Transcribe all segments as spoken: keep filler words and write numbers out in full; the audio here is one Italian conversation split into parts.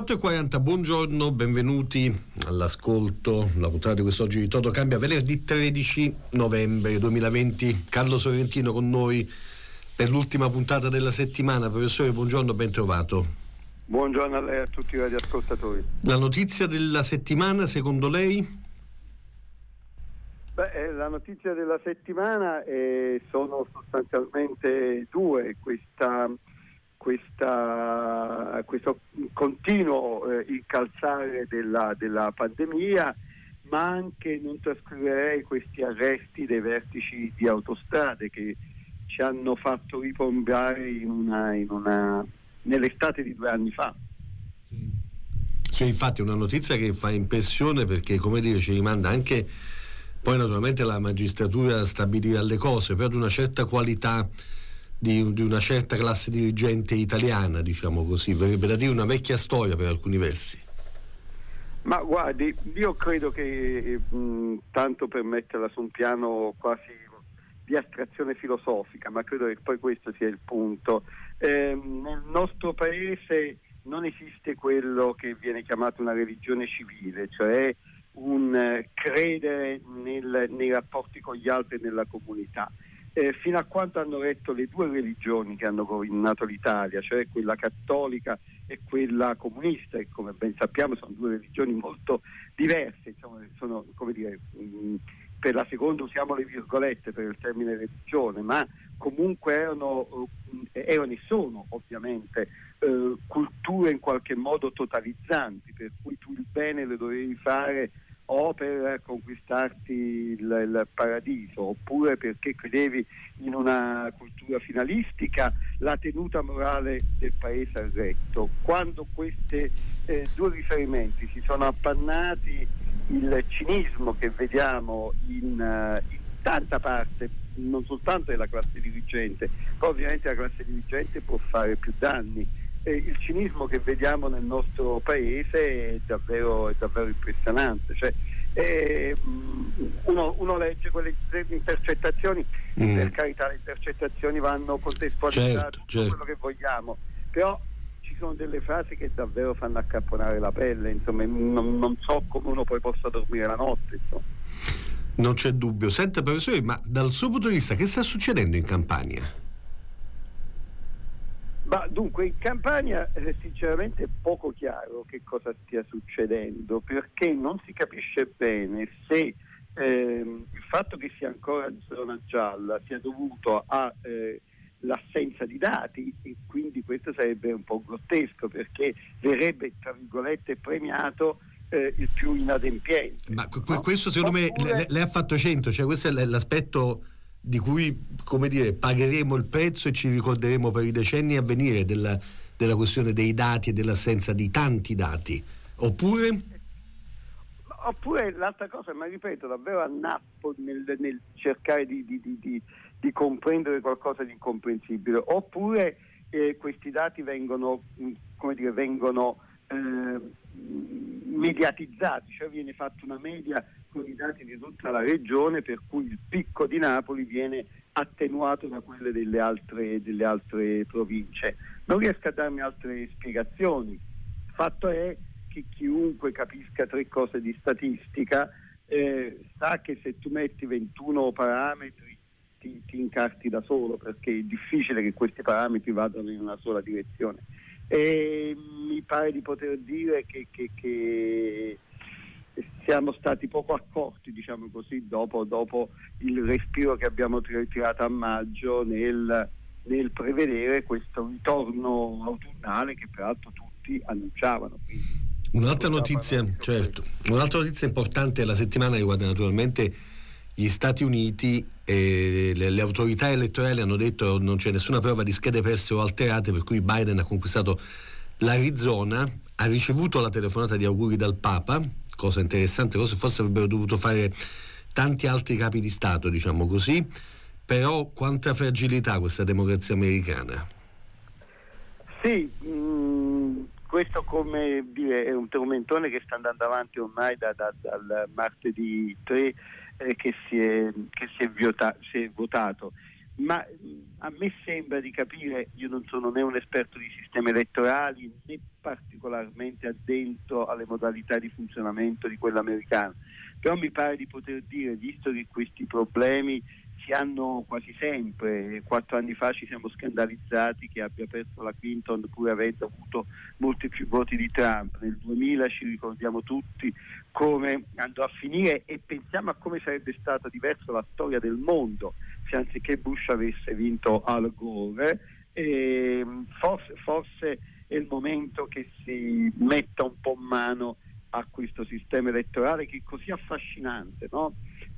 diciotto e quaranta, buongiorno, benvenuti all'ascolto, la puntata di quest'oggi di Toto Cambia, venerdì tredici novembre duemilaventi. Carlo Sorrentino con noi per l'ultima puntata della settimana. Professore, buongiorno, ben trovato. Buongiorno a lei e a tutti i radioascoltatori. La notizia della settimana, secondo lei? Beh, la notizia della settimana eh, sono sostanzialmente due. Questa, questa, questo continuo eh, incalzare della, della pandemia, ma anche non trascurerei questi arresti dei vertici di autostrade che ci hanno fatto ribombare in una, in una, nell'estate di due anni fa. Sì. Sì, infatti è una notizia che fa impressione perché, come dire, ci rimanda anche poi naturalmente la magistratura a stabilire le cose, però di una certa qualità, di, di una certa classe dirigente italiana, diciamo così, verrebbe da dire una vecchia storia per alcuni versi. Ma guardi, io credo che mh, tanto per metterla su un piano quasi di astrazione filosofica, ma credo che poi questo sia il punto. Eh, nel nostro paese non esiste quello che viene chiamato una religione civile, cioè un eh, credere nel, nei rapporti con gli altri e nella comunità. Eh, fino a quando hanno retto le due religioni che hanno governato l'Italia, cioè quella cattolica e quella comunista, e come ben sappiamo sono due religioni molto diverse, insomma, sono, come dire, mh, per la seconda usiamo le virgolette per il termine religione, ma comunque erano, erano e sono ovviamente eh, culture in qualche modo totalizzanti, per cui tu il bene lo dovevi fare o per conquistarti il, il paradiso, oppure perché credevi in una cultura finalistica, la tenuta morale del paese ha retto. Quando questi eh, due riferimenti si sono appannati, il cinismo che vediamo in, uh, in tanta parte, non soltanto della classe dirigente, poi ovviamente la classe dirigente può fare più danni, eh, il cinismo che vediamo nel nostro paese è davvero, è davvero impressionante. Cioè, eh, uno, uno legge quelle intercettazioni, mm. per carità le intercettazioni vanno contestualizzate, certo, certo. quello che vogliamo, però ci sono delle frasi che davvero fanno accapponare la pelle, insomma, non, non so come uno poi possa dormire la notte, insomma. Non c'è dubbio. Senta, professore, ma dal suo punto di vista che sta succedendo in Campania? Ma dunque in Campania è sinceramente poco chiaro che cosa stia succedendo, perché non si capisce bene se ehm, il fatto che sia ancora in zona gialla sia dovuto a eh, l'assenza di dati, e quindi questo sarebbe un po' grottesco perché verrebbe tra virgolette premiato eh, il più inadempiente. Ma no? questo secondo Oppure... me lei ha fatto cento, cioè questo è l'aspetto di cui, come dire, pagheremo il prezzo e ci ricorderemo per i decenni a venire della, della questione dei dati e dell'assenza di tanti dati. Oppure oppure l'altra cosa, ma ripeto, davvero annappo nel, nel cercare di, di, di, di, di comprendere qualcosa di incomprensibile, oppure eh, questi dati vengono, come dire, vengono eh, mediatizzati, cioè viene fatta una media con i dati di tutta la regione, per cui il picco di Napoli viene attenuato da quelle delle altre, delle altre province. Non riesco a darmi altre spiegazioni. Il fatto è che chiunque capisca tre cose di statistica eh, sa che se tu metti ventuno parametri ti, ti incarti da solo, perché è difficile che questi parametri vadano in una sola direzione. E mi pare di poter dire che, che, che siamo stati poco accorti, diciamo così, dopo, dopo il respiro che abbiamo tirato a maggio nel, nel prevedere questo ritorno autunnale che peraltro tutti annunciavano. Quindi, un'altra notizia, certo, un'altra notizia importante della settimana riguarda naturalmente gli Stati Uniti. E le, le autorità elettorali hanno detto che non c'è nessuna prova di schede perse o alterate, per cui Biden ha conquistato l'Arizona, ha ricevuto la telefonata di auguri dal Papa, cosa interessante, cosa forse avrebbero dovuto fare tanti altri capi di Stato, diciamo così. Però quanta fragilità questa democrazia americana. Sì, mh, questo, come dire, è un tormentone che sta andando avanti ormai da, da, dal martedì tre eh, che, si è, che si, è vota, si è votato. ma a me sembra di capire, io non sono né un esperto di sistemi elettorali né particolarmente addentro alle modalità di funzionamento di quello americano, però mi pare di poter dire, visto che questi problemi si hanno quasi sempre, quattro anni fa ci siamo scandalizzati che abbia perso la Clinton pur avendo avuto molti più voti di Trump, nel duemila ci ricordiamo tutti come andò a finire e pensiamo a come sarebbe stata diversa la storia del mondo se anziché Bush avesse vinto Al Gore. E forse, forse è il momento che si metta un po' mano a questo sistema elettorale che è così affascinante, no?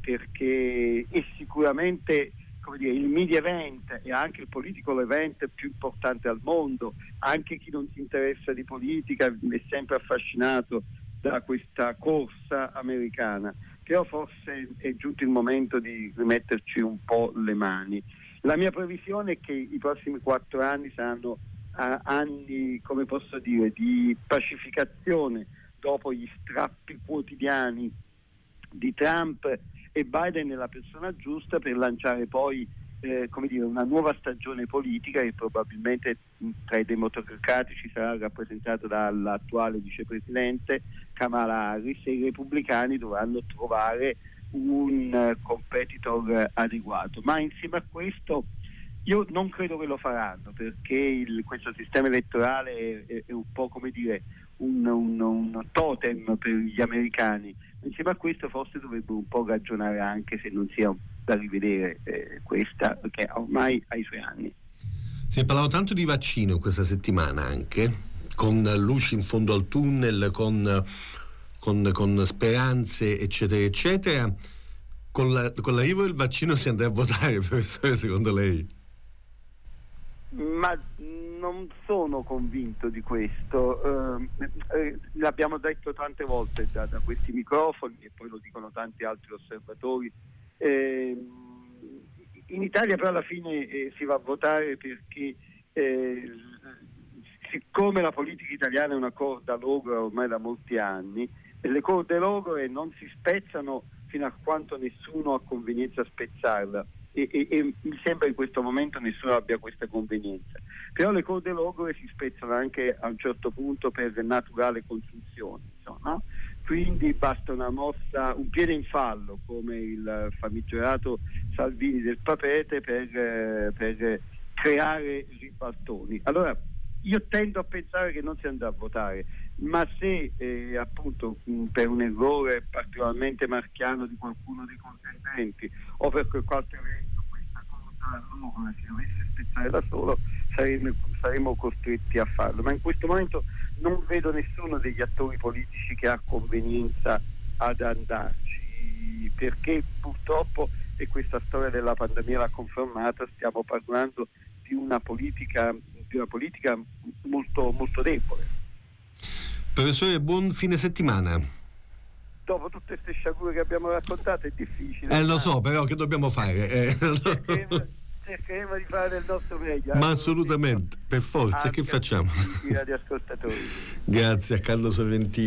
Perché è sicuramente, come dire, il media event e anche il political event più importante al mondo. Anche chi non si interessa di politica è sempre affascinato da questa corsa americana, però forse è giunto il momento di rimetterci un po' le mani. La mia previsione è che i prossimi quattro anni saranno uh, anni, come posso dire, di pacificazione dopo gli strappi quotidiani di Trump, e Biden è la persona giusta per lanciare poi eh, come dire, una nuova stagione politica che probabilmente tra i democratici sarà rappresentata dall'attuale vicepresidente Kamala Harris, e i repubblicani dovranno trovare un uh, competitor adeguato. Ma insieme a questo io non credo che lo faranno, perché il, questo sistema elettorale è, è un po' come dire un, un, un totem per gli americani. Insieme a questo forse dovrebbero un po' ragionare, anche se non sia da rivedere eh, questa, che ormai ha i suoi anni. Si è parlato tanto di vaccino questa settimana, anche con luci in fondo al tunnel, con, con, con speranze eccetera eccetera. Con, la, con l'arrivo del vaccino si andrà a votare, professore, secondo lei? Ma non sono convinto di questo, eh, eh, l'abbiamo detto tante volte da, da questi microfoni e poi lo dicono tanti altri osservatori. Eh, in Italia però alla fine eh, si va a votare perché eh, siccome la politica italiana è una corda logora ormai da molti anni, e le corde logore non si spezzano fino a quanto nessuno ha convenienza a spezzarla. E, e, e mi sembra in questo momento nessuno abbia questa convenienza, però le corde logore si spezzano anche a un certo punto per naturale consunzione, insomma. Quindi basta una mossa, un piede in fallo come il famigerato Salvini del Papeete per, per creare ribaltoni. Allora io tendo a pensare che non si andrà a votare, ma se eh, appunto mh, per un errore particolarmente marchiano di qualcuno dei contendenti o per qualche evento questa cosa allora si dovesse spezzare da solo, saremo, saremo costretti a farlo. Ma in questo momento non vedo nessuno degli attori politici che ha convenienza ad andarci, perché purtroppo, e questa storia della pandemia l'ha confermata, stiamo parlando di una politica di una politica molto molto debole. Professore, buon fine settimana. Dopo tutte queste sciagure che abbiamo raccontato è difficile. Eh, lo so, però che dobbiamo fare? Eh. Cercheremo, cercheremo di fare del nostro meglio. Ma assolutamente, per forza, che facciamo? Di ascoltatori. Grazie a Carlo Sorrentino.